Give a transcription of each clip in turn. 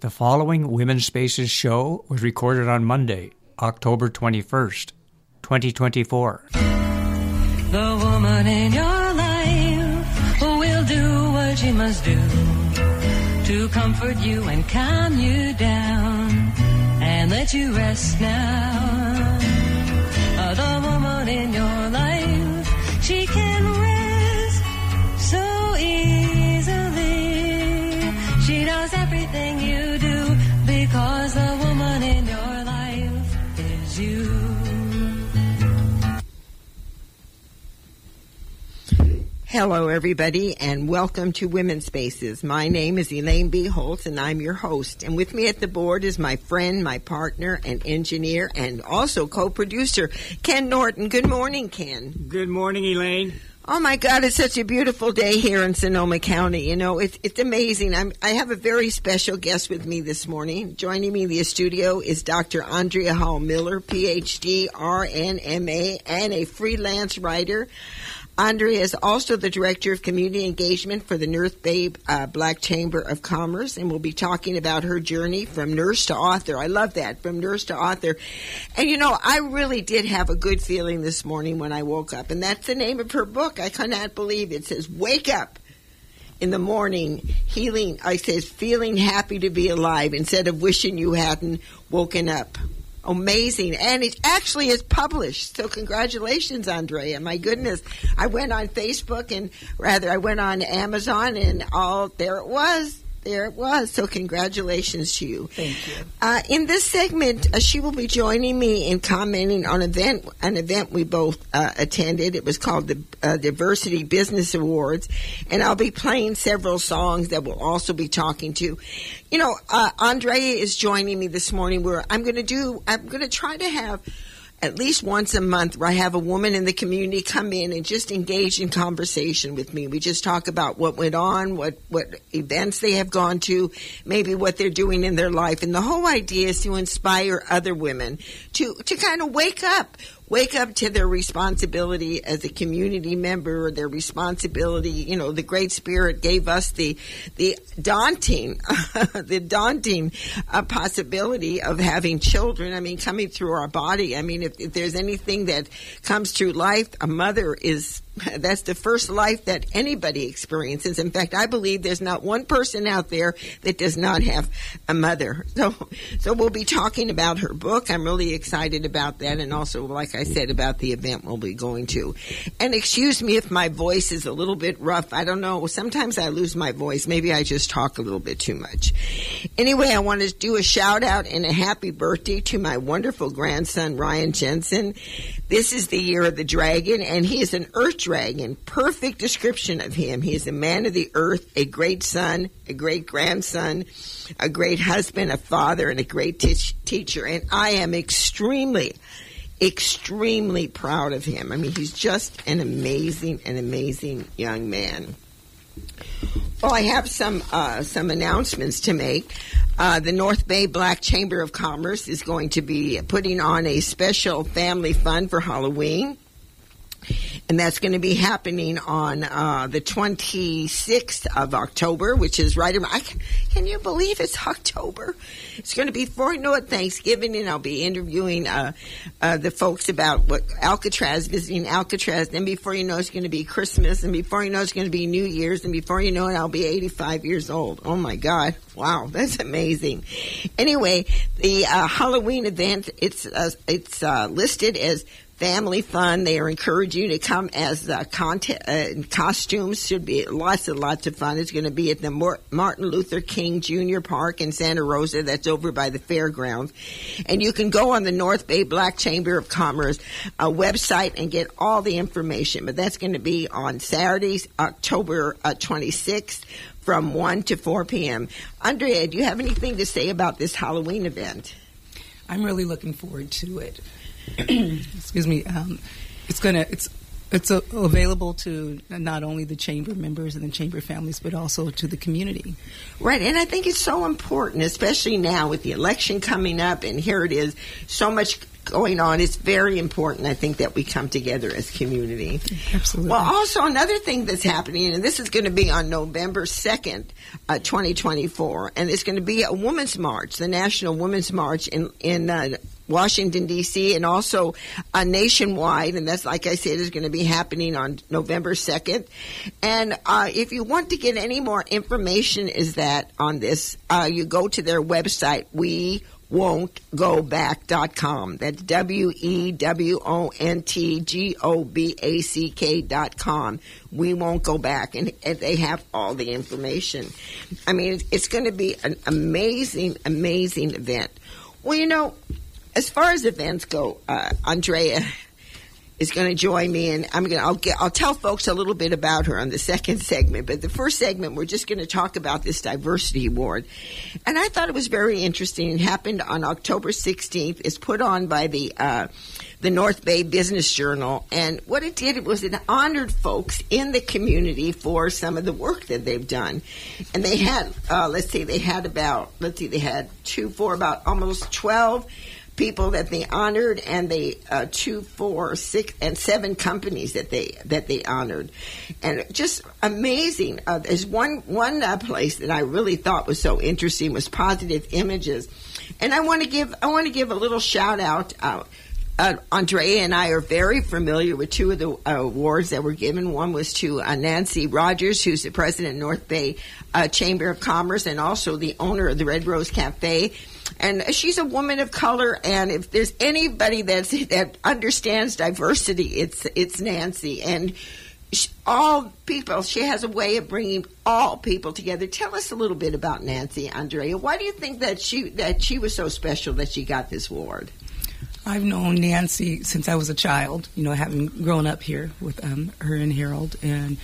The following Women's Spaces show was recorded on Monday, October 21st, 2024. The woman in your life will do what she must do to comfort you and calm you down and let you rest now. The woman in your life, she can rest so easily. She knows everything you do because the woman in your life is you. Hello, everybody, and welcome to Women's Spaces. My name is Elaine B. Holtz, and I'm your host. And with me at the board is my friend, my partner, and engineer, and also co-producer, Ken Norton. Good morning, Ken. Good morning, Elaine. Oh, my God, it's such a beautiful day here in Sonoma County. You know, it's amazing. I have a very special guest with me this morning. Joining me in the studio is Dr. Andrea Hall Miller, Ph.D., RNMA, and a freelance writer. Andrea is also the Director of Community Engagement for the North Bay Black Chamber of Commerce, and we'll be talking about her journey from nurse to author. I love that, from nurse to author. And, you know, I really did have a good feeling this morning when I woke up, and that's the name of her book. I cannot believe it. It says, Wake Up in the Morning, Healing. I says, Feeling Happy to Be Alive instead of wishing you hadn't woken up. Amazing. And it actually is published. So congratulations, Andrea. My goodness. I went on Facebook I went on Amazon and there it was. There it was. So congratulations to you. Thank you. In this segment, she will be joining me in commenting on an event we both attended. It was called the Diversity Business Awards, and I'll be playing several songs that we'll also be talking to. You know, Andrea is joining me this morning where I'm going to try to have at least once a month where I have a woman in the community come in and just engage in conversation with me. We just talk about what went on, what events they have gone to, maybe what they're doing in their life. And the whole idea is to inspire other women to kind of wake up to their responsibility as a community member, or their responsibility. You know, the Great Spirit gave us the daunting possibility of having children. I mean, coming through our body. I mean, if there's anything that comes through life, a mother that's the first life that anybody experiences. In fact, I believe there's not one person out there that does not have a mother. So we'll be talking about her book. I'm really excited about that, and also, like I said, about the event we'll be going to. And excuse me if my voice is a little bit rough. I don't know. Sometimes I lose my voice. Maybe I just talk a little bit too much. Anyway, I want to do a shout-out and a happy birthday to my wonderful grandson, Ryan Jensen. This is the year of the dragon, and he is an earth dragon. Perfect description of him. He is a man of the earth, a great son, a great grandson, a great husband, a father, and a great teacher. And I am extremely proud of him. I mean, he's just an amazing young man. Well, I have some announcements to make. The North Bay Black Chamber of Commerce is going to be putting on a special family fun for Halloween. And that's going to be happening on the 26th of October, which is right around. Can you believe it's October? It's going to be before you know it, Thanksgiving, and I'll be interviewing the folks about visiting Alcatraz. Then before you know, it's going to be Christmas, and before you know, it's going to be New Year's, and before you know it, I'll be 85 years old. Oh my God! Wow, that's amazing. Anyway, the Halloween event it's listed as family fun. They are encouraging you to come as costumes. Should be lots of fun. It's going to be at the Martin Luther King Jr. Park in Santa Rosa. That's over by the fairgrounds. And you can go on the North Bay Black Chamber of Commerce website and get all the information. But that's going to be on Saturdays, October 26th from 1 to 4 p.m. Andrea, do you have anything to say about this Halloween event? I'm really looking forward to it. Excuse me. It's available to not only the chamber members and the chamber families, but also to the community. Right, and I think it's so important, especially now with the election coming up, and here it is, so much going on. It's very important, I think, that we come together as community. Absolutely. Well, also another thing that's happening, and this is going to be on November 2nd, 2024, and it's going to be a Women's March, the National Women's March in Washington, D.C., and also nationwide, and that's, like I said, is going to be happening on November 2nd. And if you want to get any more information on this, you go to their website, WeWon'tGoBack.com. That's WeWon'tGoBack.com. We Won't Go Back. And they have all the information. I mean, it's going to be an amazing, amazing event. Well, you know, as far as events go, Andrea is going to join me, and I'll tell folks a little bit about her on the second segment. But the first segment, we're just going to talk about this diversity award, and I thought it was very interesting. It happened on October 16th. It's put on by the North Bay Business Journal, and what it did was it honored folks in the community for some of the work that they've done. And they had they had about almost 12 people that they honored, and they 2, 4, 6, and 7 companies that they honored, and just amazing. There's one place that I really thought was so interesting was Positive Images, and I want to give a little shout out. Andrea and I are very familiar with 2 of the awards that were given. One was to Nancy Rogers, who's the president of North Bay Chamber of Commerce and also the owner of the Red Rose Cafe. And she's a woman of color, and if there's anybody that understands diversity, it's Nancy. And all people, she has a way of bringing all people together. Tell us a little bit about Nancy, Andrea. Why do you think that she was so special that she got this award? I've known Nancy since I was a child, you know, having grown up here with her and Harold. And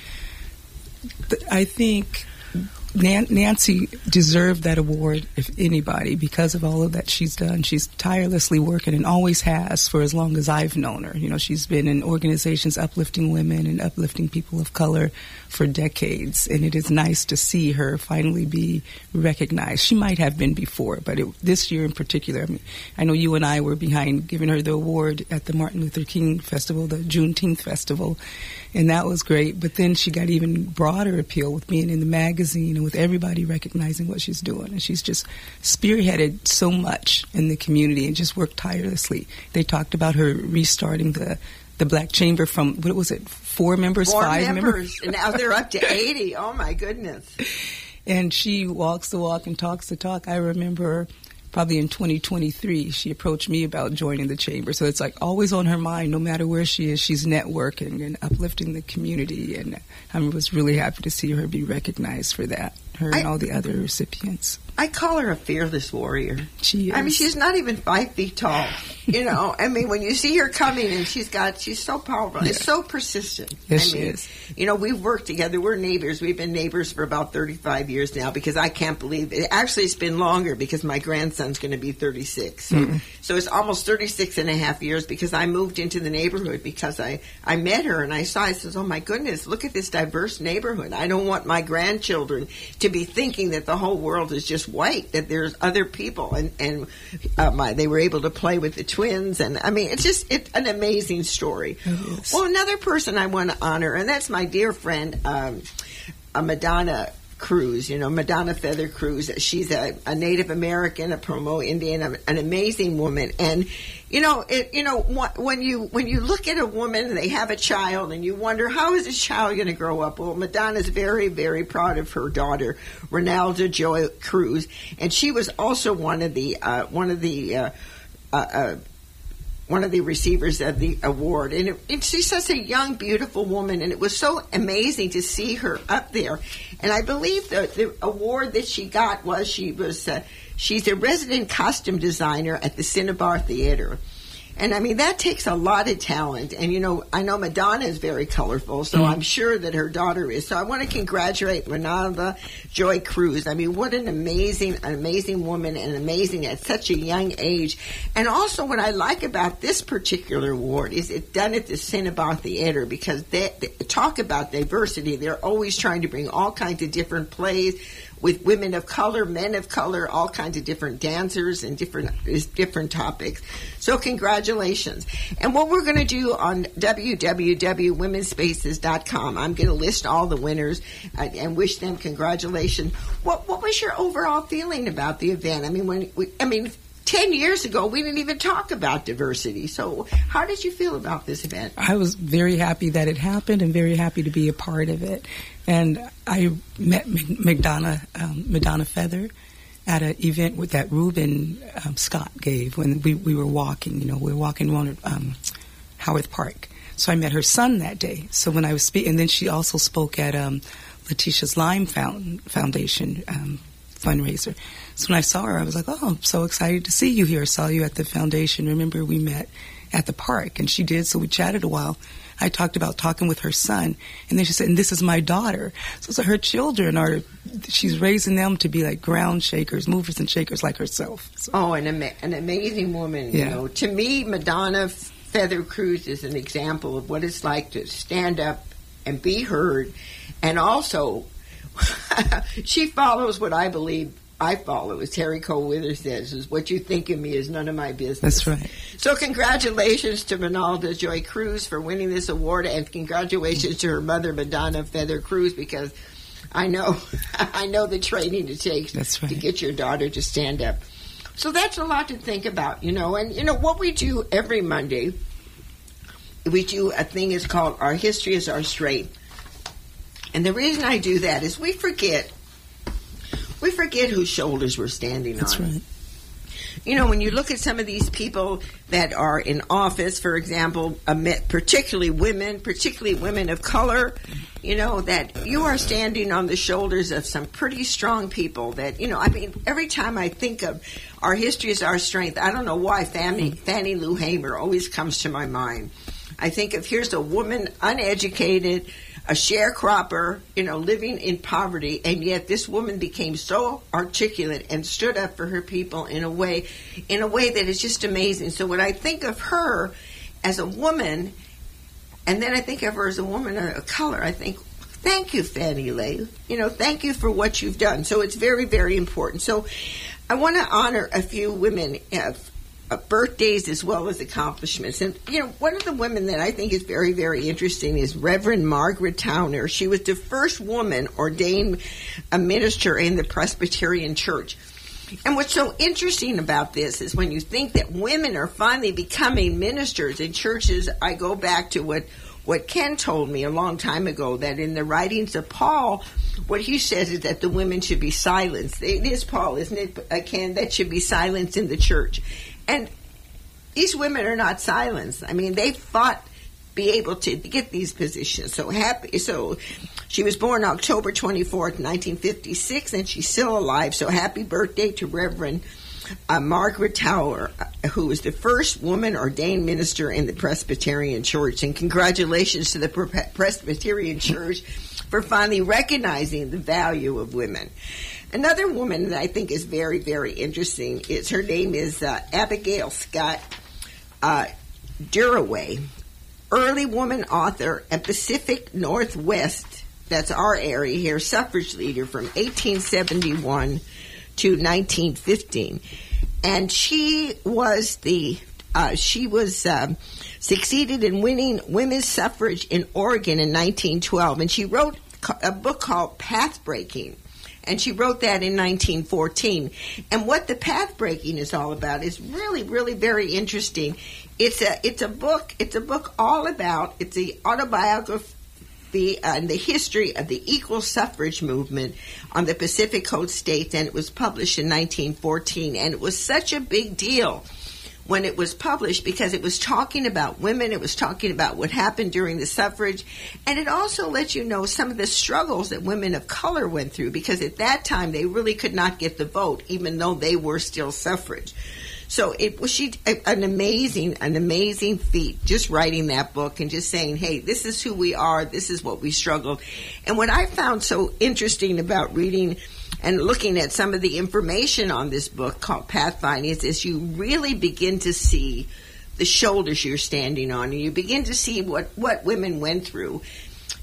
I think Nancy deserved that award, if anybody, because of all of that she's done. She's tirelessly working and always has for as long as I've known her. You know, she's been in organizations uplifting women and uplifting people of color for decades, and it is nice to see her finally be recognized. She might have been before, but this year in particular, I mean, I know you and I were behind giving her the award at the Martin Luther King Festival, the Juneteenth Festival, and that was great. But then she got even broader appeal with being in the magazine and with everybody recognizing what she's doing. And she's just spearheaded so much in the community and just worked tirelessly. They talked about her restarting the Black Chamber from, what was it, 4 members, 5 members? And now they're up to 80. Oh, my goodness. And she walks the walk and talks the talk. I remember probably in 2023, she approached me about joining the chamber. So it's like always on her mind, no matter where she is, she's networking and uplifting the community. And I was really happy to see her be recognized for that, her and all the other recipients. I call her a fearless warrior. She is. I mean, she's not even 5 feet tall. You know, I mean, when you see her coming and she's so powerful and so persistent. Yes, she is. You know, we've worked together. We're neighbors. We've been neighbors for about 35 years now, because I can't believe it. Actually, it's been longer because my grandson's going to be 36. So it's almost 36 and a half years, because I moved into the neighborhood because I met her and I said, oh my goodness, look at this diverse neighborhood. I don't want my grandchildren to be thinking that the whole world is just white, that there's other people. And they were able to play with the twins. And I mean, it's an amazing story. Yes. Well, another person I want to honor, and that's my dear friend, Madonna Cruz, you know, Madonna Feather Cruz. She's a Native American, a Pomo Indian, an amazing woman. And when you look at a woman and they have a child and you wonder, how is this child going to grow up? Well, Madonna's very, very proud of her daughter, Ronaldo Joy Cruz, and she was also one of the receivers of the award. And she's such a young, beautiful woman, and it was so amazing to see her up there. And I believe the award that she got was she's a resident costume designer at the Cinnabar Theater. And, I mean, that takes a lot of talent. And, you know, I know Madonna is very colorful, so I'm sure that her daughter is. So I want to congratulate Ronaldo Joy Cruz. I mean, what an amazing woman, and amazing at such a young age. And also what I like about this particular award is it's done at the Cinnabar Theater, because they talk about diversity. They're always trying to bring all kinds of different plays, with women of color, men of color, all kinds of different dancers and different topics. So congratulations. And what we're going to do on www.womenspaces.com, I'm going to list all the winners and wish them congratulations. What was your overall feeling about the event? I mean, 10 years ago, we didn't even talk about diversity. So how did you feel about this event? I was very happy that it happened and very happy to be a part of it. And I met Madonna Feather at an event that Reuben Scott gave when we were walking. We were walking around Howarth Park. So I met her son that day. So when I was speaking, and then she also spoke at Letitia's Lyme Foundation fundraiser. So when I saw her, I was like, oh, I'm so excited to see you here. I saw you at the foundation. Remember, we met at the park, and she did, so we chatted a while. I talked about talking with her son, and then she said, and this is my daughter. So her children she's raising them to be like ground shakers, movers and shakers like herself. So. Oh, an amazing woman. Yeah. To me, Madonna Feather Cruz is an example of what it's like to stand up and be heard, and also she follows what I believe I follow, as Terry Cole Withers says, is what you think of me is none of my business. That's right. So congratulations to Ronalda Joy Cruz for winning this award, and congratulations to her mother, Madonna Feather Cruz, because I know the training it takes That's right. to get your daughter to stand up. So that's a lot to think about, and what we do every Monday, we do a thing is called Our History is Our Strength. And the reason I do that is we forget whose shoulders we're standing That's on. Right. When you look at some of these people that are in office, for example, particularly women of color, that you are standing on the shoulders of some pretty strong people that, every time I think of Our History is Our Strength, I don't know why Fannie Lou Hamer always comes to my mind. I think of here's a woman, uneducated, a sharecropper, living in poverty, and yet this woman became so articulate and stood up for her people in a way that is just amazing. So when I think of her as a woman, and then I think of her as a woman of color, I think, thank you, Fannie Lou. Thank you for what you've done. So it's very, very important. So I want to honor a few women birthdays as well as accomplishments. And, one of the women that I think is very, very interesting is Reverend Margaret Towner. She was the first woman ordained a minister in the Presbyterian Church. And what's so interesting about this is when you think that women are finally becoming ministers in churches, I go back to what Ken told me a long time ago, that in the writings of Paul, what he says is that the women should be silenced. It is Paul, isn't it, Ken, that should be silenced in the church. And these women are not silenced. I mean, they fought be able to get these positions. So she was born October 24th, 1956, and she's still alive. So happy birthday to Reverend Margaret Towner, who was the first woman ordained minister in the Presbyterian Church. And congratulations to the Presbyterian Church for finally recognizing the value of women. Another woman that I think is very, very interesting her name is Abigail Scott Duraway, early woman author and Pacific Northwest, that's our area here, suffrage leader from 1871 to 1915. And she was succeeded in winning women's suffrage in Oregon in 1912, and she wrote a book called Path Breaking. And she wrote that in 1914. And what the path breaking is all about is really, really very interesting. It's a book all about, it's the autobiography and the history of the equal suffrage movement on the Pacific Coast states, and it was published in 1914. And it was such a big deal when it was published because it was talking about women, it was talking about what happened during the suffrage, and it also let you know some of the struggles that women of color went through, because at that time they really could not get the vote, even though they were still suffrage. So it was an amazing feat, just writing that book and just saying, hey, this is who we are, this is what we struggled. And what I found so interesting about reading and looking at some of the information on this book called Pathfinding is you really begin to see the shoulders you're standing on, and you begin to see what women went through.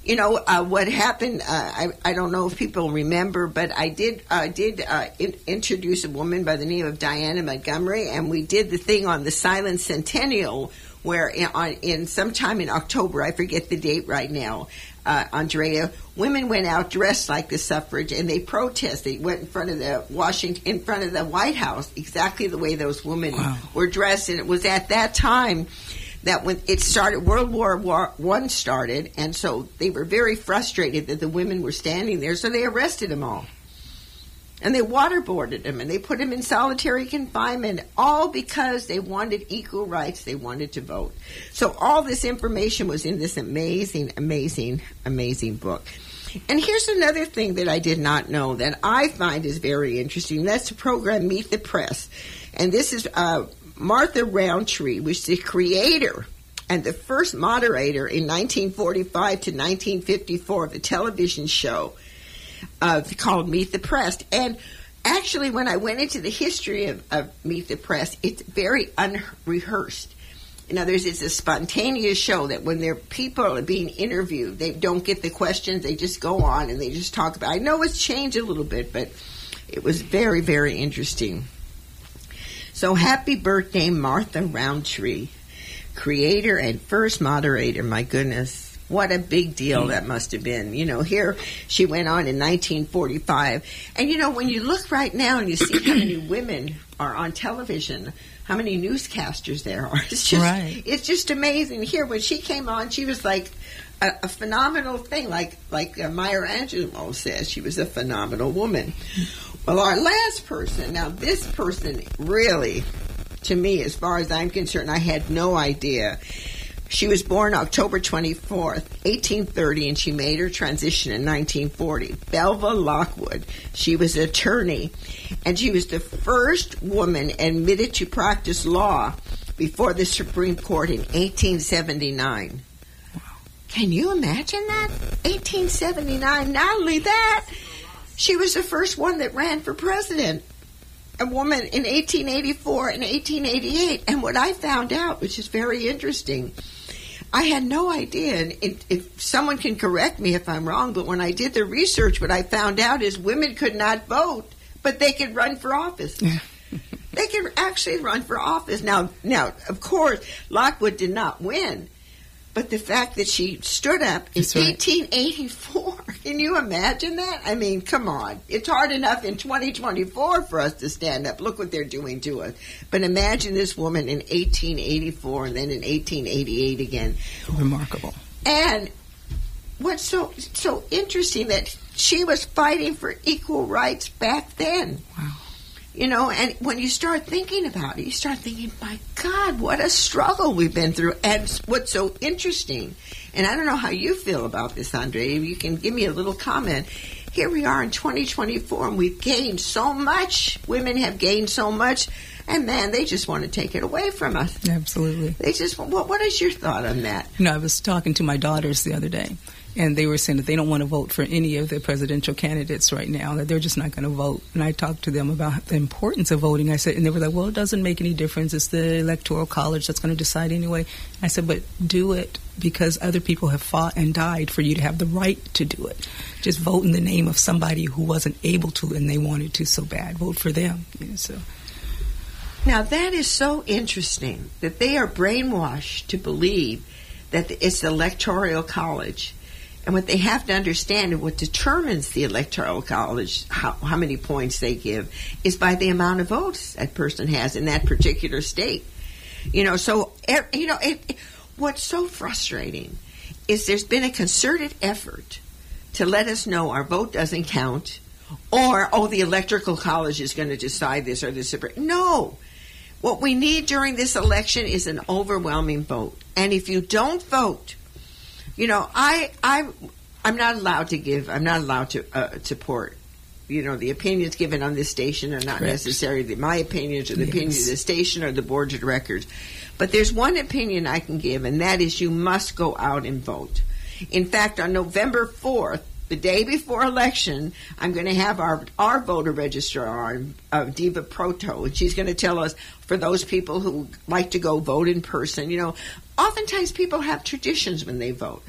What happened, I don't know if people remember, but I did introduce a woman by the name of Diana Montgomery, and we did the thing on the Silent Centennial where in sometime in October, I forget the date right now, Andrea, women went out dressed like the suffrage, and they protested. They went in front of the White House, exactly the way those women were dressed. And it was at that time that when it started, World War I started, and so they were very frustrated that the women were standing there, so they arrested them all. And they waterboarded them, and they put them in solitary confinement, all because they wanted equal rights. They wanted to vote. So all this information was in this amazing, amazing, amazing book. And here's another thing that I did not know that I find is very interesting. That's the program Meet the Press. And this is Martha Roundtree, which is the creator and the first moderator in 1945 to 1954 of the television show called Meet the Press. And actually, when I went into the history of Meet the Press, it's very unrehearsed. In other words, it's a spontaneous show that when people are being interviewed, they don't get the questions, they just go on and they just talk about it. I know it's changed a little bit, but it was very, very interesting. So happy birthday, Martha Roundtree, creator and first moderator. My goodness. What a big deal that must have been. Here she went on in 1945. And, when you look right now and you see how many women are on television, how many newscasters there are, it's just amazing. Here, when she came on, she was like a phenomenal thing. Like Maya Angelou says, she was a phenomenal woman. Well, our last person, now this person really, to me, as far as I'm concerned, I had no idea. She was born October 24th, 1830, and she made her transition in 1940. Belva Lockwood. She was an attorney, and she was the first woman admitted to practice law before the Supreme Court in 1879. Wow. Can you imagine that? 1879. Not only that, she was the first one that ran for president. A woman in 1884 and 1888. And what I found out, which is very interesting, I had no idea, and if someone can correct me if I'm wrong, but when I did the research, what I found out is women could not vote, but they could run for office. They could actually run for office. Now, of course, Lockwood did not win, but the fact that she stood up in 1884, can you imagine that? I mean, come on. It's hard enough in 2024 for us to stand up. Look what they're doing to us. But imagine this woman in 1884 and then in 1888 again. Remarkable. And what's so interesting that she was fighting for equal rights back then. Wow. And when you start thinking about it, you start thinking, my God, what a struggle we've been through. And what's so interesting, and I don't know how you feel about this, Andre, if you can give me a little comment. Here we are in 2024, and we've gained so much. Women have gained so much, and man, they just want to take it away from us. Absolutely. They just, what is your thought on that? I was talking to my daughters the other day, and they were saying that they don't want to vote for any of the presidential candidates right now, that they're just not going to vote. And I talked to them about the importance of voting. I said, and they were like, well, it doesn't make any difference. It's the Electoral College that's going to decide anyway. I said, but do it because other people have fought and died for you to have the right to do it. Just vote in the name of somebody who wasn't able to and they wanted to so bad. Vote for them. Now, that is so interesting that they are brainwashed to believe that it's the Electoral College. And what they have to understand and what determines the Electoral College, how many points they give, is by the amount of votes that person has in that particular state. What's so frustrating is there's been a concerted effort to let us know our vote doesn't count, or, the Electoral College is going to decide this or this. No. What we need during this election is an overwhelming vote. And if you don't vote, I'm not allowed to support, the opinions given on this station are not necessarily my opinions or the opinions of the station or the board of directors. But there's one opinion I can give, and that is you must go out and vote. In fact, on November 4th, the day before election, I'm going to have our voter registrar, Diva Proto, and she's going to tell us, for those people who like to go vote in person, oftentimes people have traditions when they vote.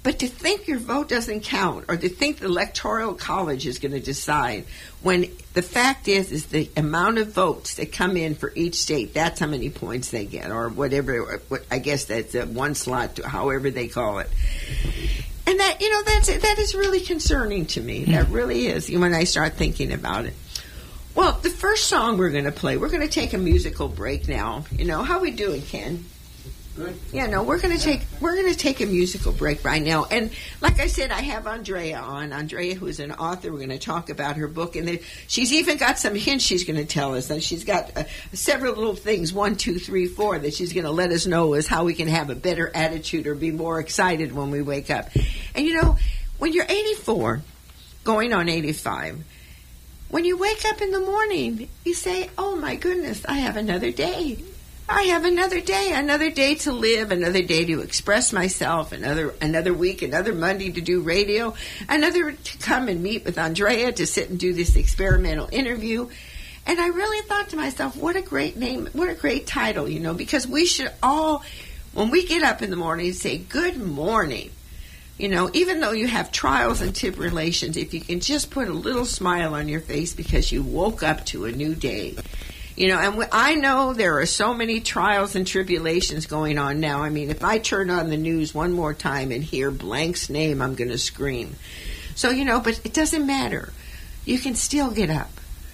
But to think your vote doesn't count, or to think the Electoral College is going to decide, when the fact is the amount of votes that come in for each state, that's how many points they get, or whatever. I guess that's one slot, however they call it. And that, that is really concerning to me. That really is, when I start thinking about it. Well, the first song we're going to play, we're going to take a musical break now. How we doing, Ken? Good. Yeah, no, we're going to take a musical break right now. And like I said, I have Andrea on. Andrea, who's an author. We're going to talk about her book, and she's even got some hints she's going to tell us. And she's got several little things, 1, 2, 3, 4, that she's going to let us know is how we can have a better attitude or be more excited when we wake up. And when you're 84, going on 85, when you wake up in the morning, you say, "Oh my goodness, I have another day. I have another day to live, another day to express myself, another week, another Monday to do radio, another to come and meet with Andrea to sit and do this experimental interview." And I really thought to myself, what a great name, what a great title, because we should all, when we get up in the morning, say, "Good morning." Even though you have trials and tribulations, if you can just put a little smile on your face because you woke up to a new day. And I know there are so many trials and tribulations going on now. I mean, if I turn on the news one more time and hear Blank's name, I'm going to scream. So, but it doesn't matter. You can still get up.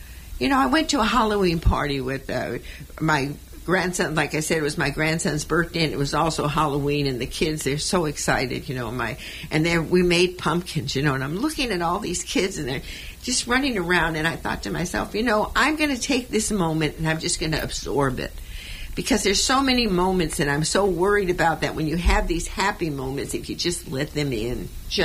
I went to a Halloween party with my grandson. Like I said, it was my grandson's birthday, and it was also Halloween, and the kids, they're so excited, and then we made pumpkins, and I'm looking at all these kids, and they're just running around, and I thought to myself, I'm going to take this moment, and I'm just going to absorb it, because there's so many moments, and I'm so worried about that when you have these happy moments, if you just let them in.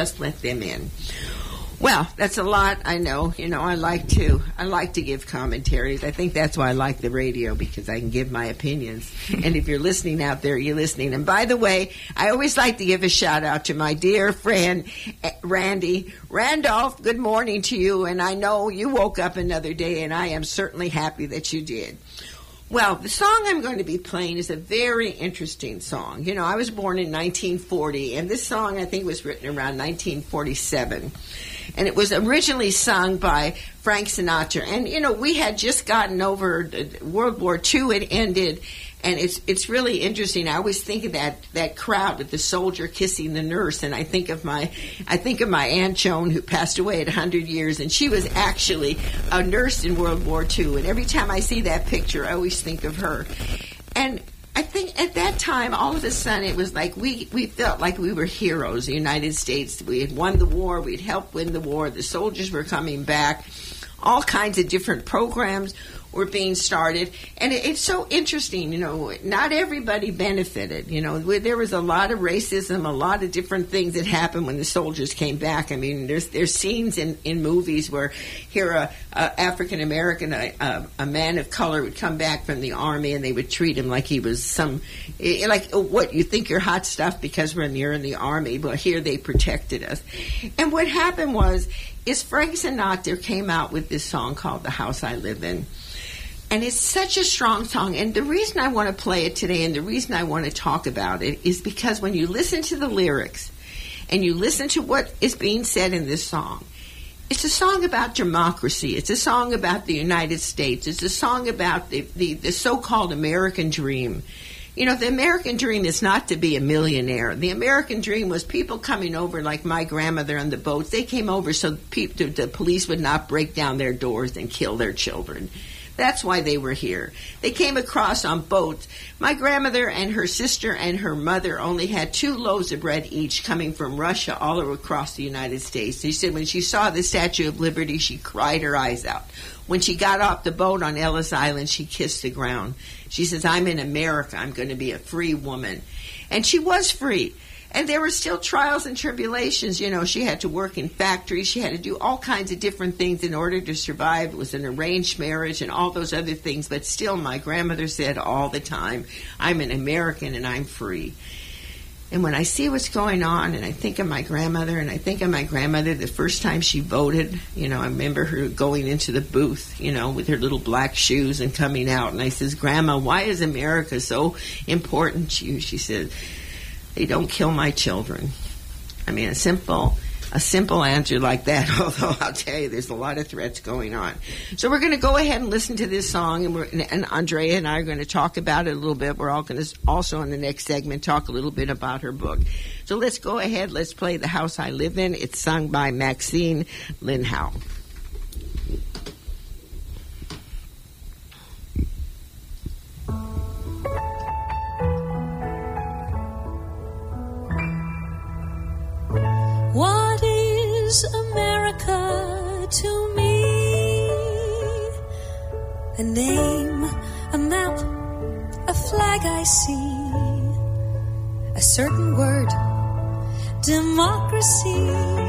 Well, that's a lot, I know. I like to give commentaries. I think that's why I like the radio, because I can give my opinions. And if you're listening out there, you're listening. And by the way, I always like to give a shout out to my dear friend, Randy. Randolph, good morning to you. And I know you woke up another day, and I am certainly happy that you did. Well, the song I'm going to be playing is a very interesting song. I was born in 1940, and this song, I think, was written around 1947. And it was originally sung by Frank Sinatra. And, we had just gotten over World War II. It ended. And it's really interesting. I always think of that crowd with the soldier kissing the nurse. And I think of my Aunt Joan, who passed away at 100 years. And she was actually a nurse in World War II. And every time I see that picture, I always think of her. And I think at that time, all of a sudden, it was like we felt like we were heroes, the United States. We had won the war. We'd helped win the war. The soldiers were coming back. All kinds of different programs were being started. And it's so interesting, not everybody benefited. There was a lot of racism, a lot of different things that happened when the soldiers came back. I mean, there's scenes in movies where here a African-American, a man of color would come back from the army, and they would treat him like he was what, you think you're hot stuff because you're in the army? Well, here they protected us. And what happened is Frank Sinatra came out with this song called The House I Live In. And it's such a strong song. And the reason I want to play it today, and the reason I want to talk about it, is because when you listen to the lyrics and you listen to what is being said in this song, it's a song about democracy. It's a song about the United States. It's a song about the so-called American dream. The American dream is not to be a millionaire. The American dream was people coming over, like my grandmother on the boats. They came over so the police would not break down their doors and kill their children. That's why they were here. They came across on boats. My grandmother and her sister and her mother only had 2 loaves of bread each coming from Russia all across the United States. She said when she saw the Statue of Liberty, she cried her eyes out. When she got off the boat on Ellis Island, she kissed the ground. She says, "I'm in America. I'm going to be a free woman." And she was free. And there were still trials and tribulations. She had to work in factories. She had to do all kinds of different things in order to survive. It was an arranged marriage and all those other things. But still, my grandmother said all the time, "I'm an American and I'm free." And when I see what's going on, and I think of my grandmother, the first time she voted, I remember her going into the booth, with her little black shoes and coming out. And I says, "Grandma, why is America so important to you?" She said, "They don't kill my children. I mean, a simple answer like that, although I'll tell you, there's a lot of threats going on. So we're going to go ahead and listen to this song, and Andrea and I are going to talk about it a little bit. We're all going to also in the next segment talk a little bit about her book. So let's go ahead. Let's play The House I Live In. It's sung by Maxine Lin Howe. What is America to me? A name, a map, a flag I see, a certain word, democracy.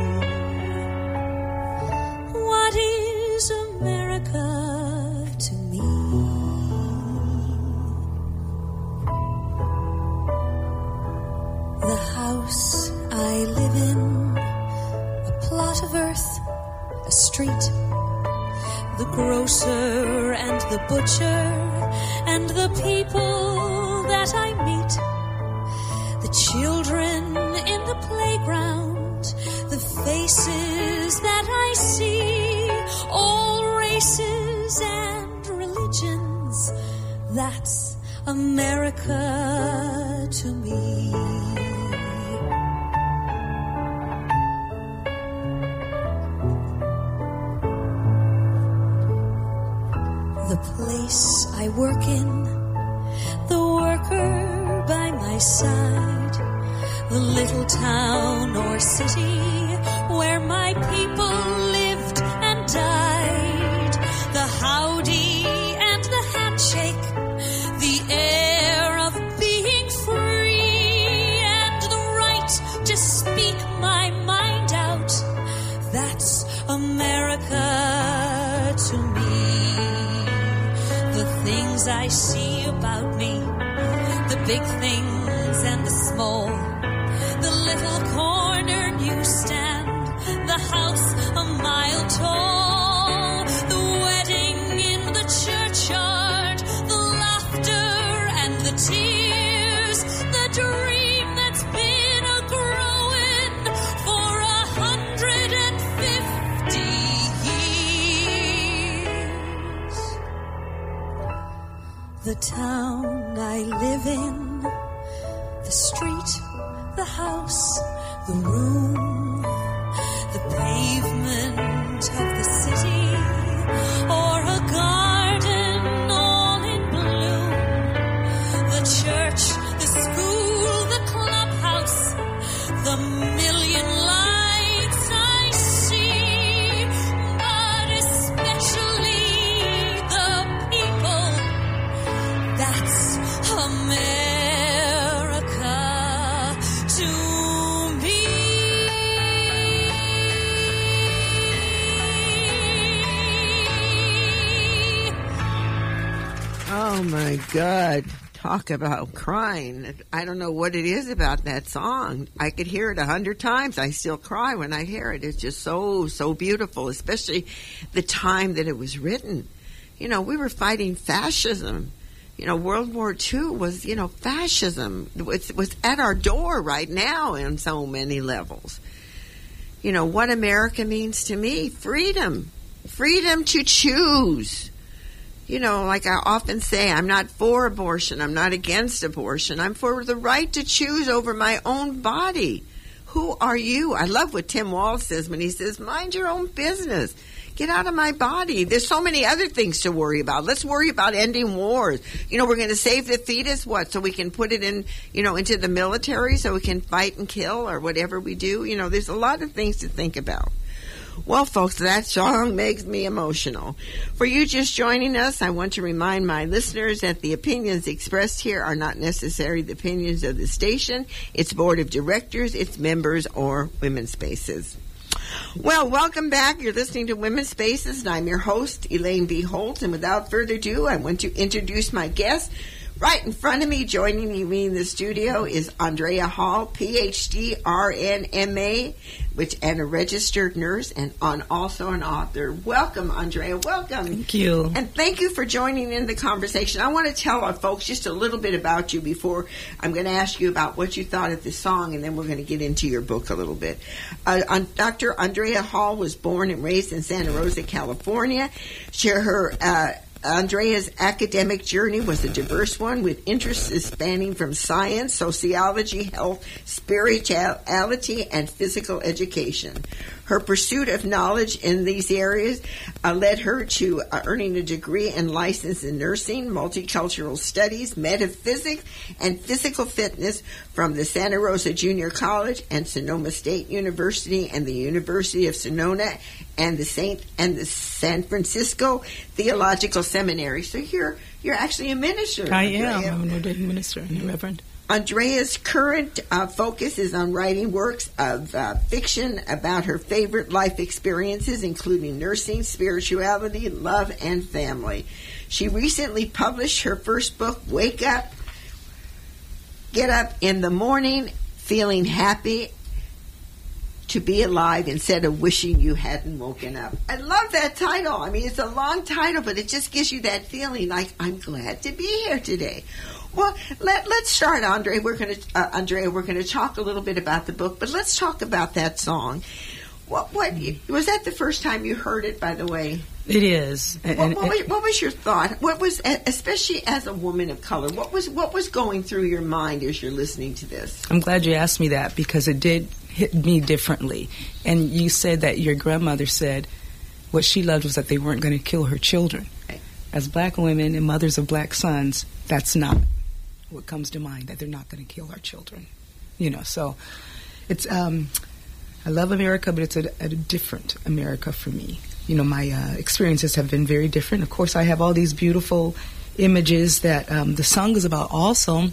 What is America to me? The house I live in, plot of earth, a street, the grocer and the butcher, and the people that I meet, the children in the playground, the faces that I see, all races and religions. That's America to me. The place I work in, the worker by my side, the little town or city where my people lived and died, the howdy and the handshake, the air of being free, and the right to speak my mind out. That's America to me. The things I see about me, the big things and the small, the little corner newsstand, the house a mile tall, the wedding in the churchyard, the laughter and the tears, the dream that's been a-growing for 150 years. The town I live in, the street, the house, the room, the pavement of the city, or a garden all in bloom, the church, the school, the clubhouse, the million lights I see, but especially the people. That's America to me. Oh my God. Talk about crying. I don't know what it is about that song. I could hear it 100 times. I still cry when I hear it. It's just so, so beautiful, especially the time that it was written. You know, we were fighting fascism. You know, World War II was, fascism. It was at our door right now on so many levels. You know, what America means to me, freedom. Freedom to choose. You know, like I often say, I'm not for abortion. I'm not against abortion. I'm for the right to choose over my own body. Who are you? I love what Tim Walz says when he says, mind your own business. Get out of my body. There's so many other things to worry about. Let's worry about ending wars. You know, we're going to save the fetus, what? So we can put it in, into the military so we can fight and kill or whatever we do. You know, there's a lot of things to think about. Well, folks, that song makes me emotional. For you just joining us, I want to remind my listeners that the opinions expressed here are not necessarily the opinions of the station, its board of directors, its members, or Women's Spaces. Well, welcome back. You're listening to Women's Spaces, and I'm your host, Elaine B. Holt. And without further ado, I want to introduce my guest Right in front of me, joining me in the studio, is Andrea Hall, Ph.D., RN.MA, and a registered nurse, and also an author. Welcome, Andrea. Welcome. Thank you. And thank you for joining in the conversation. I want to tell our folks just a little bit about you before I'm going to ask you about what you thought of this song, and then we're going to get into your book a little bit. Dr. Andrea Hall was born and raised in Santa Rosa, California. Andrea's academic journey was a diverse one, with interests spanning from science, sociology, health, spirituality, and physical education. Her pursuit of knowledge in these areas led her to earning a degree and license in nursing, multicultural studies, metaphysics, and physical fitness from the Santa Rosa Junior College and Sonoma State University and the University of Sonoma and the San Francisco Theological Seminary. So you're actually a minister. I am. I'm an ordained minister, Reverend. Andrea's current focus is on writing works of fiction about her favorite life experiences, including nursing, spirituality, love, and family. She recently published her first book, Wake Up, Get Up in the Morning, Feeling Happy to Be Alive Instead of Wishing You Hadn't Woken Up. I love that title. I mean, it's a long title, but it just gives you that feeling like, I'm glad to be here today. Well, let's start, Andrea. We're going to talk a little bit about the book, but let's talk about that song. What was that the first time you heard it? By the way, it is. What was your thought? What was, especially as a woman of color, what was going through your mind as you're listening to this? I'm glad you asked me that, because it did hit me differently. And you said that your grandmother said what she loved was that they weren't going to kill her children. Right. As black women and mothers of black sons, that's not what comes to mind, that they're not going to kill our children. So it's, I love America, but it's a different America for me. My experiences have been very different. Of course, I have all these beautiful images that the song is about also,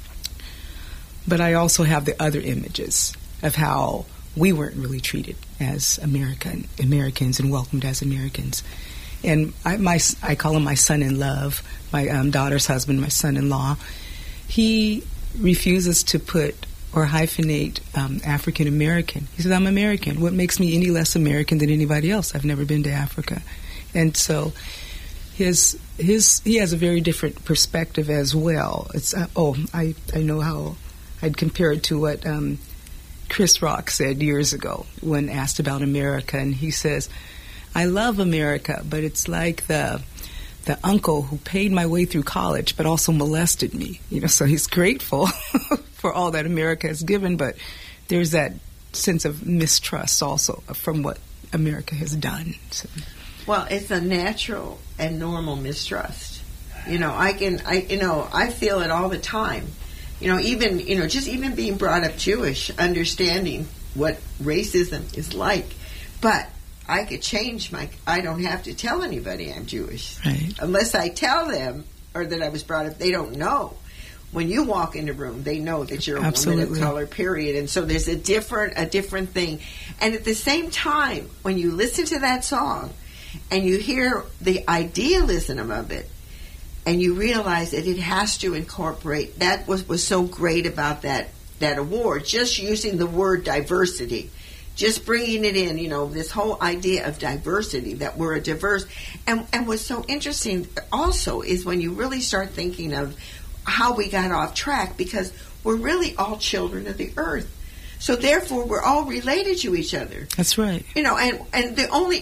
but I also have the other images of how we weren't really treated as Americans and welcomed as Americans. And I call him my son-in-love, my daughter's husband, my son-in-law. He refuses to put or hyphenate African American. He says, I'm American. What makes me any less American than anybody else? I've never been to Africa. And so he has a very different perspective as well. It's I know how I'd compare it to what Chris Rock said years ago when asked about America, and he says, I love America, but it's like the uncle who paid my way through college but also molested me. So he's grateful for all that America has given, but there's that sense of mistrust also from what America has done. So. Well, it's a natural and normal mistrust. I feel it all the time. Even being brought up Jewish, understanding what racism is like, but I could change I don't have to tell anybody I'm Jewish. Right. Unless I tell them or that I was brought up, they don't know. When you walk in the room, they know that you're a Absolutely. woman of color, period. And so there's a different thing. And at the same time, when you listen to that song and you hear the idealism of it, and you realize that it has to incorporate, that was so great about that award, just using the word diversity. Just bringing it in, this whole idea of diversity, that we're a diverse. And what's so interesting also is when you really start thinking of how we got off track, because we're really all children of the earth. So therefore, we're all related to each other. That's right. And the only,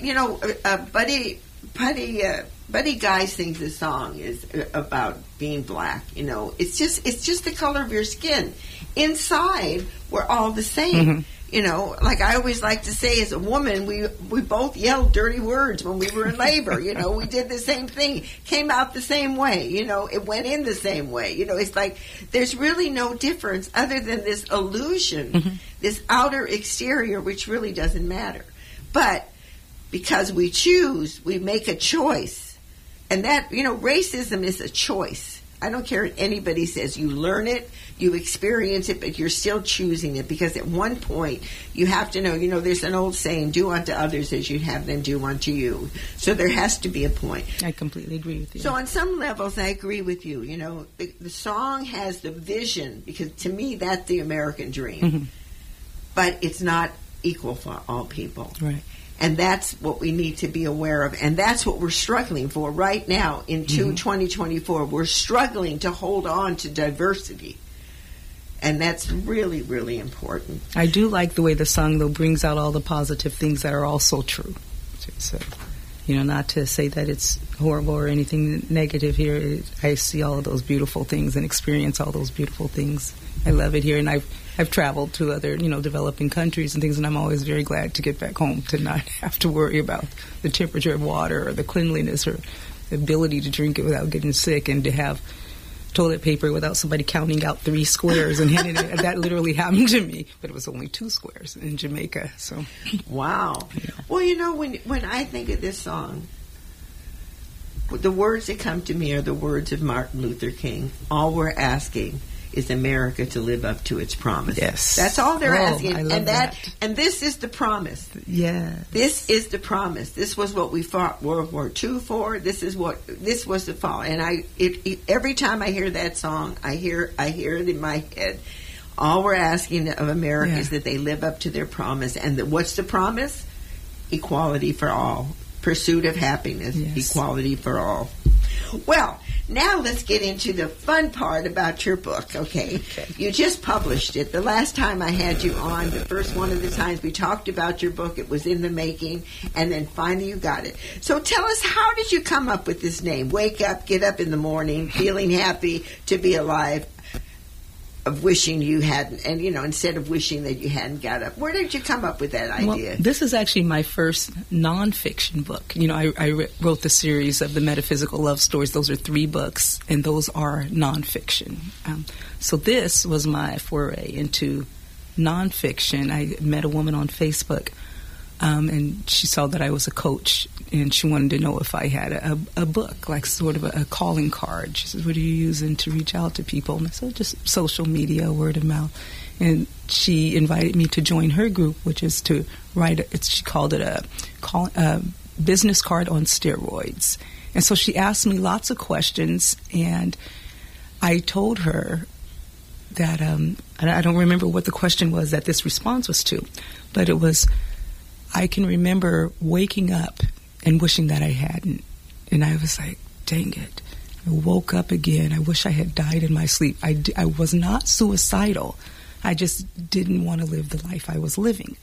Buddy Guy sings a song is about being black. It's just the color of your skin. Inside, we're all the same. Mm-hmm. Like I always like to say, as a woman, we both yelled dirty words when we were in labor. We did the same thing, came out the same way. It went in the same way. It's like there's really no difference other than this illusion, mm-hmm. this outer exterior, which really doesn't matter. But because we choose, we make a choice. And that, racism is a choice. I don't care what anybody says. You learn it, you experience it, but you're still choosing it, because at one point you have to know, there's an old saying, do unto others as you'd have them do unto you. So there has to be a point. I completely agree with you. So on some levels, I agree with you. The song has the vision, because to me, that's the American dream. Mm-hmm. But it's not equal for all people. Right. And that's what we need to be aware of. And that's what we're struggling for right now in 2024. We're struggling to hold on to diversity. And that's really, really important. I do like the way the song, though, brings out all the positive things that are also true. So, not to say that it's horrible or anything negative here. I see all of those beautiful things and experience all those beautiful things. I love it here, and I've traveled to other, developing countries and things, and I'm always very glad to get back home to not have to worry about the temperature of water or the cleanliness or the ability to drink it without getting sick, and to have toilet paper without somebody counting out 3 squares and handing it. That literally happened to me, but it was only 2 squares in Jamaica. So, wow. Yeah. Well, when I think of this song, the words that come to me are the words of Martin Luther King. All we're asking is America to live up to its promise. Yes. That's all they're asking. I love that. And this is the promise. Yeah. This is the promise. This was what we fought World War II for. This was the fall. And every time I hear that song, I hear it in my head. All we're asking of America is that they live up to their promise. And what's the promise? Equality for all. Pursuit of happiness. Yes. Equality for all. Well, now let's get into the fun part about your book, okay? You just published it. The last time I had you on, the first one of the times we talked about your book, it was in the making, and then finally you got it. So tell us, how did you come up with this name? Wake up, get up in the morning, feeling happy to be alive, of wishing you hadn't, and instead of wishing that you hadn't got up. Where did you come up with that idea? Well, this is actually my first nonfiction book. I wrote the series of the Metaphysical Love Stories. Those are 3 books, and those are nonfiction. So this was my foray into nonfiction. I met a woman on Facebook, and she saw that I was a coach, and she wanted to know if I had a book, like sort of a calling card. She said, what are you using to reach out to people? And I said, just social media, word of mouth. And she invited me to join her group, which is to write, she called it a business card on steroids. And so she asked me lots of questions, and I told her that, I don't remember what the question was that this response was to, but it was, I can remember waking up and wishing that I hadn't. And I was like, dang it. I woke up again. I wish I had died in my sleep. I was not suicidal. I just didn't want to live the life I was living.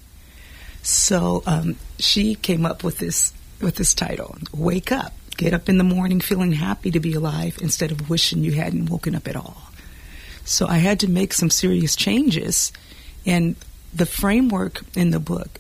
So she came up with this title, Wake Up. Get up in the morning feeling happy to be alive instead of wishing you hadn't woken up at all. So I had to make some serious changes. And the framework in the book,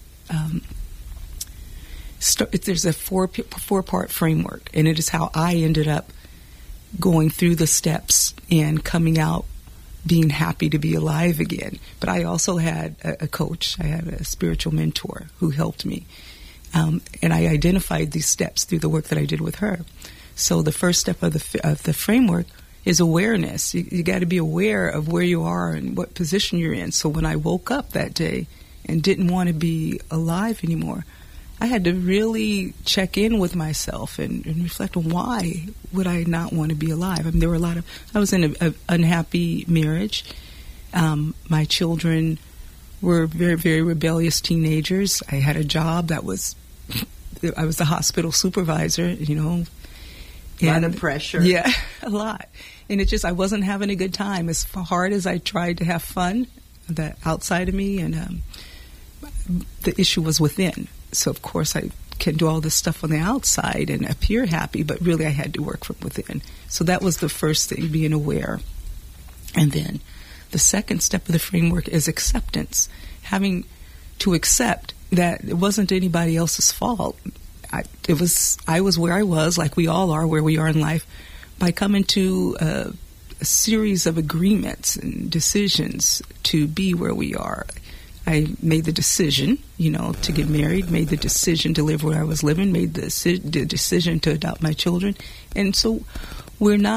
there's a four-part framework, and it is how I ended up going through the steps and coming out being happy to be alive again. But I also had a coach. I had a spiritual mentor who helped me. And I identified these steps through the work that I did with her. So the first step of the framework is awareness. You got to be aware of where you are and what position you're in. So when I woke up that day and didn't want to be alive anymore, I had to really check in with myself and reflect on why would I not want to be alive. I mean, there were I was in an unhappy marriage. My children were very, very rebellious teenagers. I had a job I was the hospital supervisor, A lot of pressure. Yeah, a lot. And I wasn't having a good time. As hard as I tried to have fun, the outside of me, and the issue was within. So, of course, I can do all this stuff on the outside and appear happy, but really I had to work from within. So that was the first thing, being aware. And then the second step of the framework is acceptance, having to accept that it wasn't anybody else's fault. I was where I was, like we all are, where we are in life, by coming to a series of agreements and decisions to be where we are. I made the decision, to get married, made the decision to live where I was living, made the decision to adopt my children. And so we're not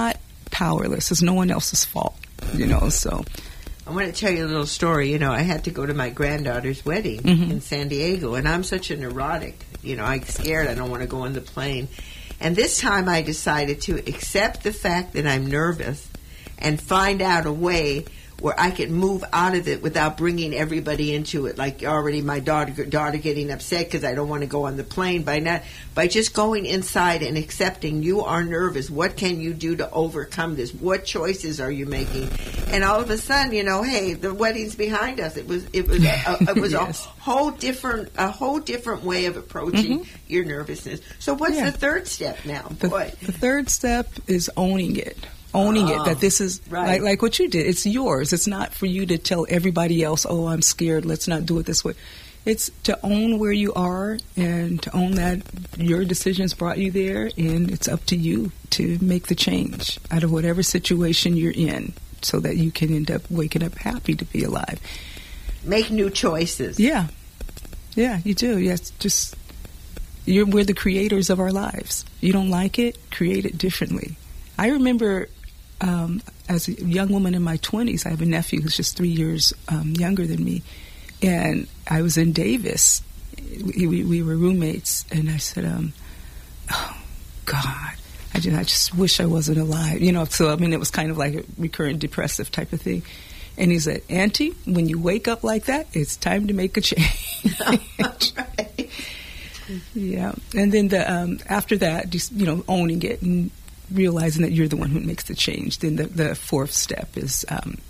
powerless. It's no one else's fault, so. I want to tell you a little story. I had to go to my granddaughter's wedding in San Diego, and I'm such a neurotic. I'm scared. I don't want to go on the plane. And this time I decided to accept the fact that I'm nervous and find out a way where I can move out of it without bringing everybody into it. Like already my daughter getting upset because I don't want to go on the plane. By just going inside and accepting you are nervous. What can you do to overcome this? What choices are you making? And all of a sudden, hey, the wedding's behind us. It was yes. a whole different way of approaching your nervousness. So what's the third step now? The third step is owning it. Owning it, that this is right. like what you did. It's yours. It's not for you to tell everybody else, oh, I'm scared, let's not do it this way. It's to own where you are and to own that your decisions brought you there, and it's up to you to make the change out of whatever situation you're in so that you can end up waking up happy to be alive. Make new choices. Yeah, you do. Yes, just we're the creators of our lives. You don't like it, create it differently. I remember as a young woman in my 20s, I have a nephew who's just 3 years younger than me, and I was in Davis. We were roommates, and I said, oh, God, I just wish I wasn't alive. So, it was kind of like a recurrent depressive type of thing. And he said, Auntie, when you wake up like that, it's time to make a change. Right. Yeah. And then after that, just, owning it and realizing that you're the one who makes the change. Then the fourth step is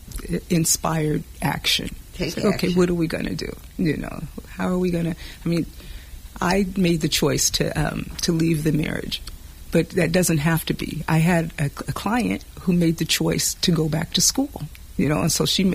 inspired action. Take action. Okay, what are we going to do? How are we going to? I made the choice to leave the marriage, but that doesn't have to be. I had a client who made the choice to go back to school. And so she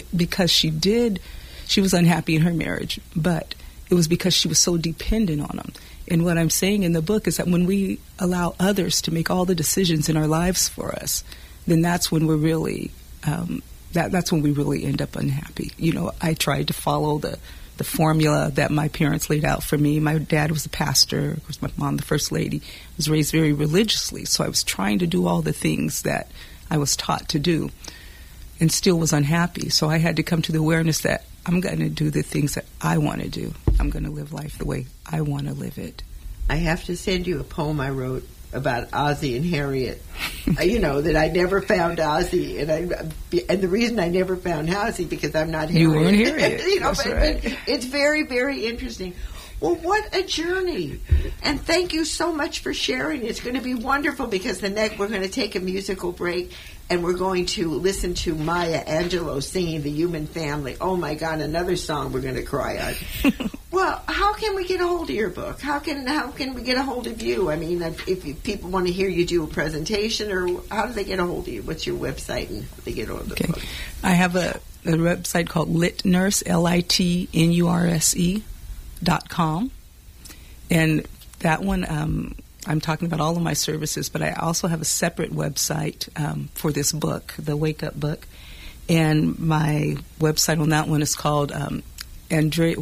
was unhappy in her marriage, but it was because she was so dependent on him. And what I'm saying in the book is that when we allow others to make all the decisions in our lives for us, then that's when we're really that's when we really end up unhappy. I tried to follow the formula that my parents laid out for me. My dad was a pastor. Of course, my mom, the first lady, was raised very religiously. So I was trying to do all the things that I was taught to do and still was unhappy. So I had to come to the awareness that I'm going to do the things that I want to do. I'm going to live life the way I want to live it. I have to send you a poem I wrote about Ozzie and Harriet. That I never found Ozzie, and the reason I never found Ozzie because I'm not Harriet. You weren't Harriet. But it's very, very interesting. Well, what a journey. And thank you so much for sharing. It's going to be wonderful because we're going to take a musical break and we're going to listen to Maya Angelou singing The Human Family. Oh, my God, another song we're going to cry on. Well, how can we get a hold of your book? How can we get a hold of you? If people want to hear you do a presentation, or how do they get a hold of you? What's your website and how do they get a hold of the book? I have a website called LitNurse, LITNURSE.com. And that one, I'm talking about all of my services, but I also have a separate website for this book, the Wake Up book. And my website on that one is called Andrea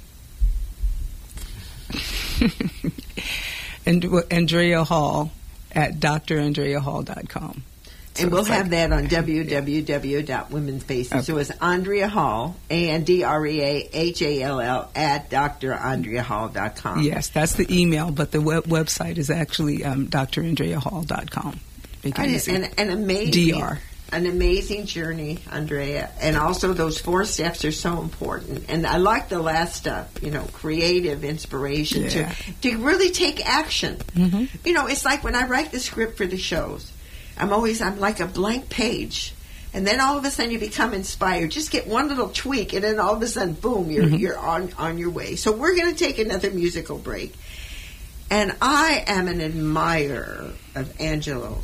Hall at drandreahall.com. And we'll have that on www.womenspaces. Okay. So it's Andrea Hall, ANDREAHALL, at drandreahall.com. Yes, that's the email, but the website is actually drandreahall.com. An amazing, DR. An amazing journey, Andrea. And also those 4 steps are so important. And I like the last step, creative inspiration to really take action. Mm-hmm. It's like when I write the script for the shows, I'm like a blank page. And then all of a sudden you become inspired. Just get one little tweak, and then all of a sudden, boom, you're on your way. So we're going to take another musical break. And I am an admirer of Maya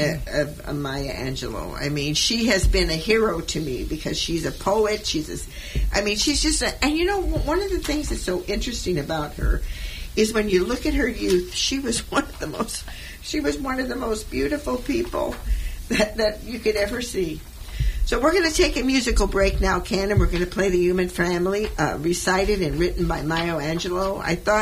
Angelou. She has been a hero to me because she's a poet. She's just one of the things that's so interesting about her is when you look at her youth, she was one of the most beautiful people that you could ever see. So we're going to take a musical break now, Ken, and we're going to play The Human Family, recited and written by Maya Angelou. I thought,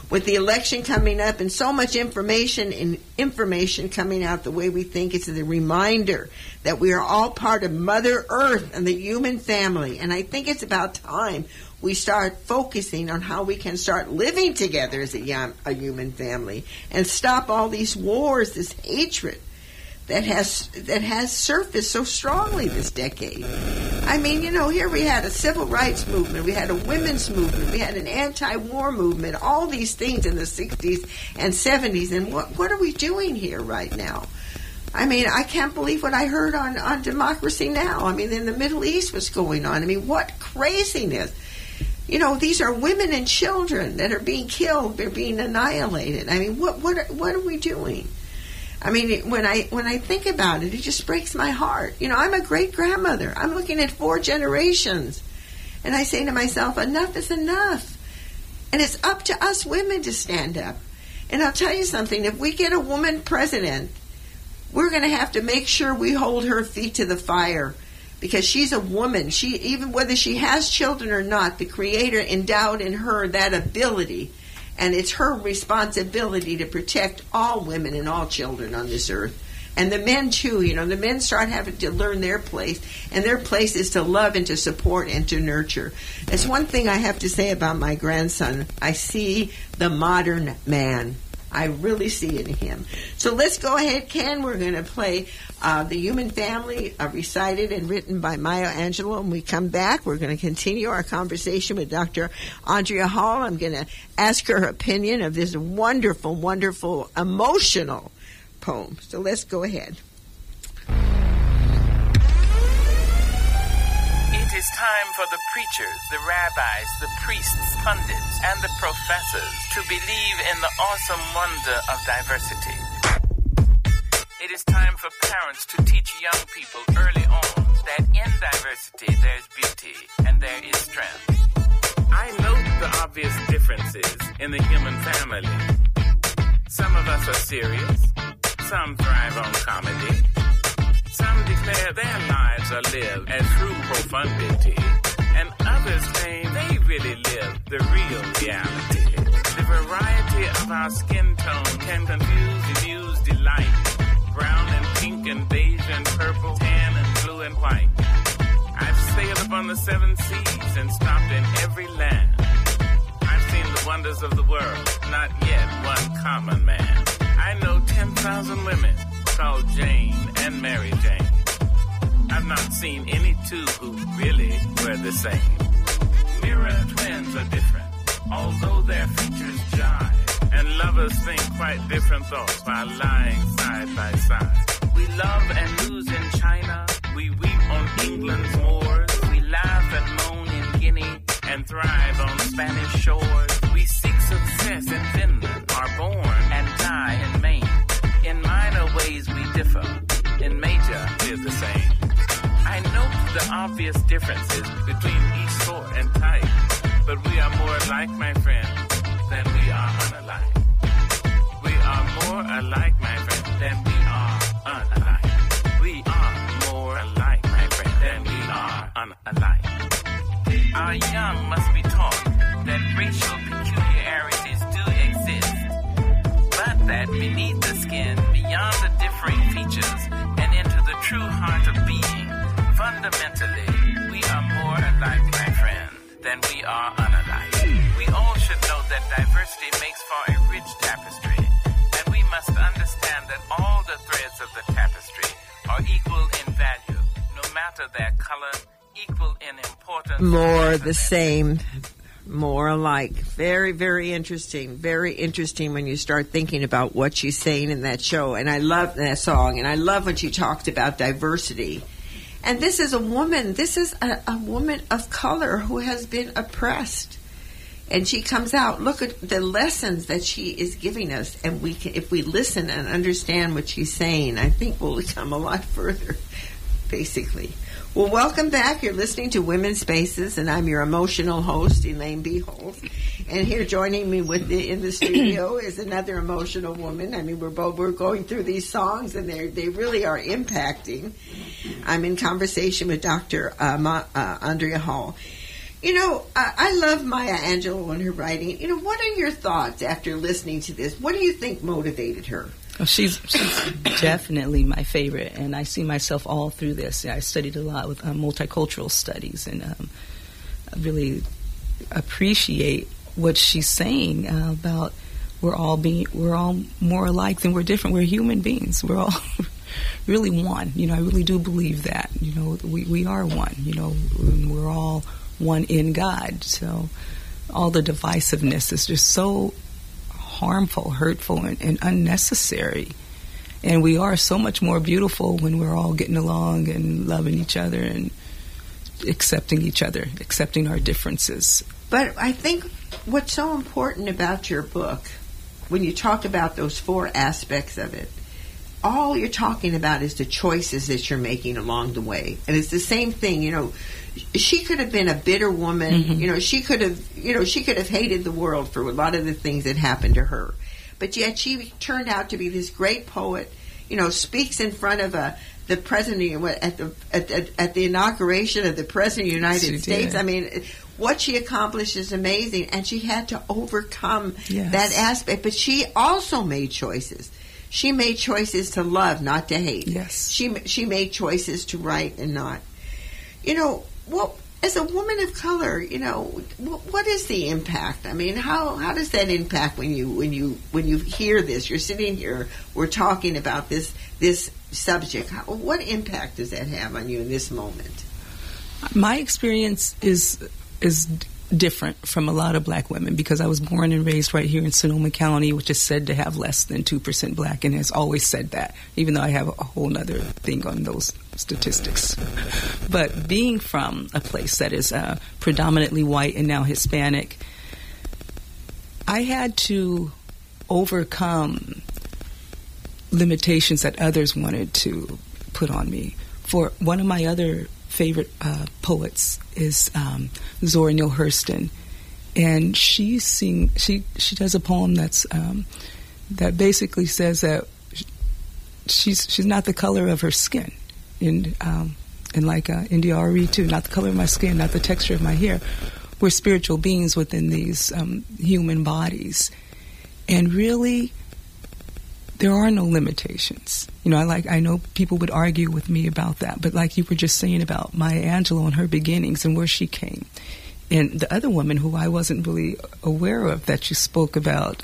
with the election coming up and so much information coming out the way we think, it's a reminder that we are all part of Mother Earth and the human family. And I think it's about time we start focusing on how we can start living together as a human family and stop all these wars, this hatred that has surfaced so strongly this decade. I mean, here we had a civil rights movement, we had a women's movement, we had an anti-war movement, all these things in the 60s and 70s, and what are we doing here right now? I mean, I can't believe what I heard on Democracy Now! I mean, in the Middle East, what's going on? I mean, what craziness. These are women and children that are being killed, they're being annihilated. I mean, what are we doing? I mean, when I think about it, it just breaks my heart. I'm a great-grandmother. I'm looking at 4 generations. And I say to myself, enough is enough. And it's up to us women to stand up. And I'll tell you something, if we get a woman president, we're going to have to make sure we hold her feet to the fire. Because she's a woman. Even whether she has children or not, the Creator endowed in her that ability. And it's her responsibility to protect all women and all children on this earth. And the men, too. The men start having to learn their place. And their place is to love and to support and to nurture. That's one thing I have to say about my grandson. I see the modern man. I really see it in him. So let's go ahead, Ken. We're going to play The Human Family, recited and written by Maya Angelou. When we come back, we're going to continue our conversation with Dr. Andrea Hall. I'm going to ask her opinion of this wonderful, wonderful, emotional poem. So let's go ahead. It is time for the preachers, the rabbis, the priests, pundits, and the professors to believe in the awesome wonder of diversity. It is time for parents to teach young people early on that in diversity there's beauty and there is strength. I note the obvious differences in the human family. Some of us are serious, some thrive on comedy. Some declare their lives are lived as true profundity, and others claim they really live the real reality. The variety of our skin tone can confuse, amuse, delight. Brown and pink and beige and purple, tan and blue and white. I've sailed upon the 7 seas and stopped in every land. I've seen the wonders of the world, not yet one common man. I know 10,000 women called Jane and Mary Jane. I've not seen any 2 who really were the same. Mirror twins are different, although their features jive, and lovers think quite different thoughts while lying side by side. We love and lose in China, we weep on England's moors, we laugh and moan in Guinea, and thrive on Spanish shores. We seek success in Finland, are born and die in Maine. In minor ways we differ, in major we're the same. I note the obvious differences between each sort and type, but we are more alike, my friend, than we are unalike. We are more alike, my friend, than we are unalike. We are more alike, my friend, than we are unalike. Our young must be taught that racial peculiarities do exist, but that beneath the skin, beyond the differing features, and into the true heart of being, fundamentally, we are more alike, my friend, than we are unalike. We all should know that diversity makes for a rich tapestry, and we must understand that all the threads of the tapestry are equal in value, no matter their color, equal in importance. More the same, more alike. Very, very interesting. Very interesting when you start thinking about what she's saying in that show. And I love that song, and I love when she talked about diversity. And this is a woman, a woman of color who has been oppressed. And she comes out, look at the lessons that she is giving us. And we can, if we listen and understand what she's saying, I think we'll come a lot further, basically. Well, welcome back. You're listening to Women's Spaces, and I'm your emotional host, Elaine B. Holt. And here joining me in the studio is another emotional woman. I mean, we're going through these songs, and they really are impacting. I'm in conversation with Dr. Andrea Hall. You know, I love Maya Angelou and her writing. You know, what are your thoughts after listening to this? What do you think motivated her? Oh, she's definitely my favorite, and I see myself all through this. I studied a lot with multicultural studies, and I really appreciate what she's saying about we're all more alike than we're different. We're human beings. We're all really one. You know, I really do believe that. You know, we are one. You know, we're all one in God. So all the divisiveness is just so harmful, hurtful, and unnecessary. And we are so much more beautiful when we're all getting along and loving each other and accepting each other, accepting our differences. But I think what's so important about your book, when you talk about those 4 aspects of it, all you're talking about is the choices that you're making along the way. And it's the same thing, you know, she could have been a bitter woman, you know, she could have hated the world for a lot of the things that happened to her. But yet she turned out to be this great poet, you know, speaks in front of the president at the inauguration of the president of the United States. I mean, what she accomplished is amazing, and she had to overcome that aspect. But she also made choices. She made choices to love, not to hate. Yes. She made choices to write and not. You know, well, as a woman of color, you know, what is the impact? I mean, how does that impact when you hear this? You're sitting here, we're talking about this subject. What impact does that have on you in this moment? My experience is different from a lot of black women because I was born and raised right here in Sonoma County, which is said to have less than 2% black, and has always said that, even though I have a whole other thing on those statistics. But being from a place that is predominantly white and now Hispanic, I had to overcome limitations that others wanted to put on me. For one of my other favorite poets is Zora Neale Hurston, and she does a poem that's that basically says that she's not the color of her skin, and like India Arie too, not the color of my skin, not the texture of my hair. We're spiritual beings within these human bodies, and really, there are no limitations. You know, I know people would argue with me about that, but like you were just saying about Maya Angelou and her beginnings and where she came. And the other woman who I wasn't really aware of that you spoke about,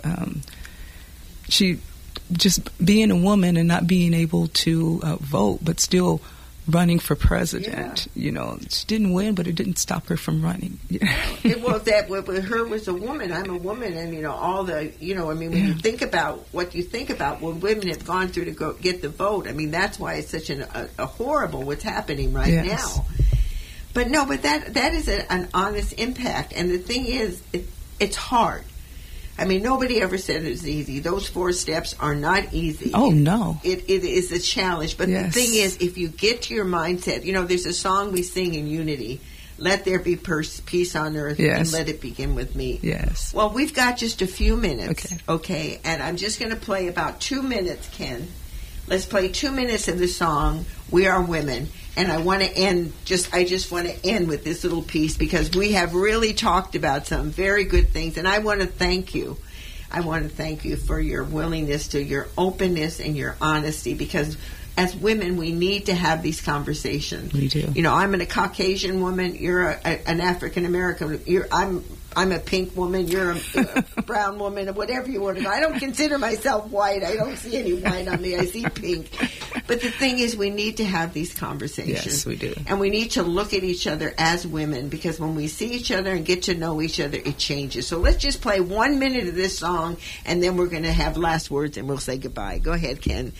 she just being a woman and not being able to vote, but still running for president. Yeah. You know, she didn't win, but it didn't stop her from running. Well, that with her was a woman. I'm a woman, and you know all the. You know, I mean, when you think about what you think about what women have gone through to go get the vote. I mean, that's why it's such a horrible what's happening right now. But no, but that is an honest impact, and the thing is, it's hard. I mean, nobody ever said it was easy. Those 4 steps are not easy. Oh, no. It is a challenge. But the thing is, if you get to your mindset, you know, there's a song we sing in Unity, let there be peace on earth, and let it begin with me. Yes. Well, we've got just a few minutes, okay? And I'm just going to play about 2 minutes, Ken. Let's play 2 minutes of the song, We Are Women. And I want to end, I just want to end with this little piece because we have really talked about some very good things. And I want to thank you. I want to thank you for your willingness to your openness and your honesty because as women, we need to have these conversations. We do. You know, I'm a Caucasian woman. You're an African American. I'm a pink woman. You're a brown woman, or whatever you want to go. I don't consider myself white. I don't see any white on me. I see pink. But the thing is, we need to have these conversations. Yes, we do. And we need to look at each other as women because when we see each other and get to know each other, it changes. So let's just play 1 minute of this song, and then we're going to have last words, and we'll say goodbye. Go ahead, Ken.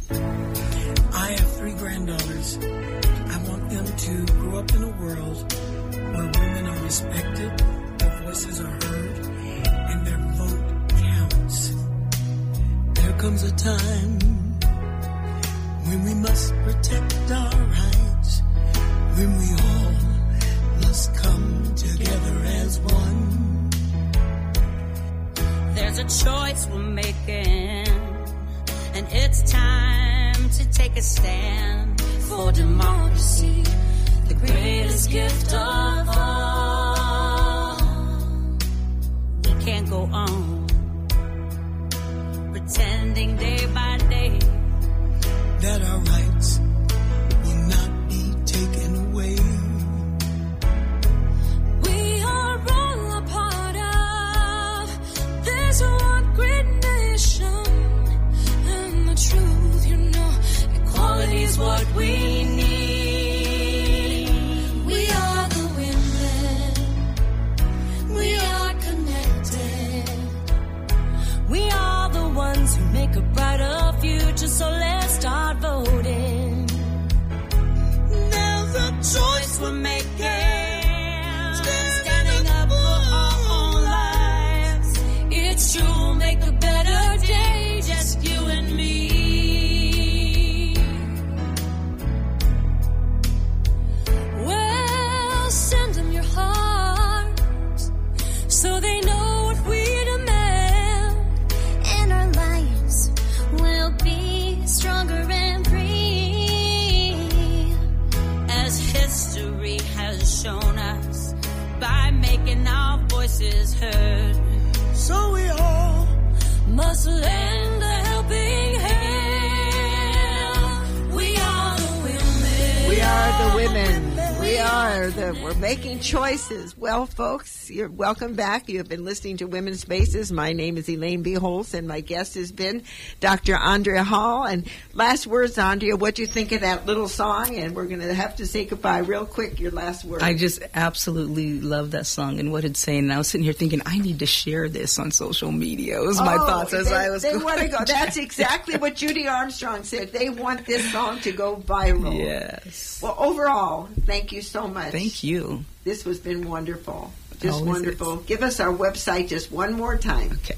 I have 3 granddaughters. I want them to grow up in a world where women are respected, their voices are heard, and their vote counts. There comes a time when we must protect our rights, when we all must come together as one. There's a choice we're making, and it's time to take a stand for democracy, the greatest gift of all. history has shown us by making our voices heard. So we all Must lend a helping hand. We are the women. We are the women. We're making choices. Well, folks, you're welcome back. You have been listening to Women's Spaces. My name is Elaine B. Holtz, and my guest has been Dr. Andrea Hall. And last words, Andrea, what do you think of that little song? And we're going to have to say goodbye real quick. Your last words. I just absolutely love that song and what it's saying. And I was sitting here thinking, I need to share this on social media. It was my thoughts as I was They going. want to go. That's exactly what Judy Armstrong said. They want this song to go viral. Yes. Well, overall, thank you so much. Thank you. This has been wonderful. Just Always wonderful. Give us our website just one more time. Okay.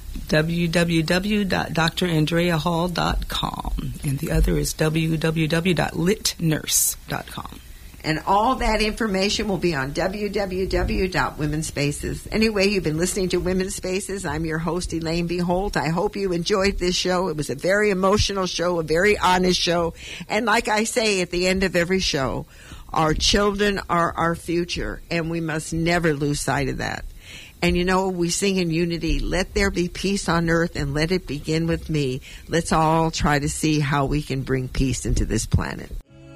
www.drandreahall.com. And the other is www.litnurse.com. And all that information will be on www.Women's Spaces. Anyway, you've been listening to Women's Spaces. I'm your host, Elaine B. Holt. I hope you enjoyed this show. It was a very emotional show, a very honest show. And like I say at the end of every show, our children are our future, and we must never lose sight of that. And you know, we sing in unity, let there be peace on earth and let it begin with me. Let's all try to see how we can bring peace into this planet.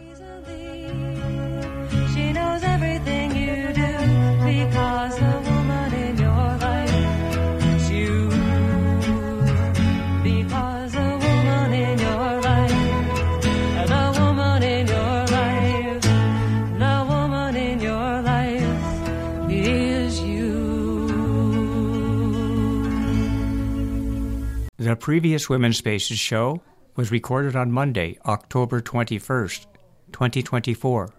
She knows everything you do because the woman in your life is you. Because the woman in your life, the woman in your life, the woman in your life is you. The previous Women's Spaces show was recorded on Monday, October 21st, 2024.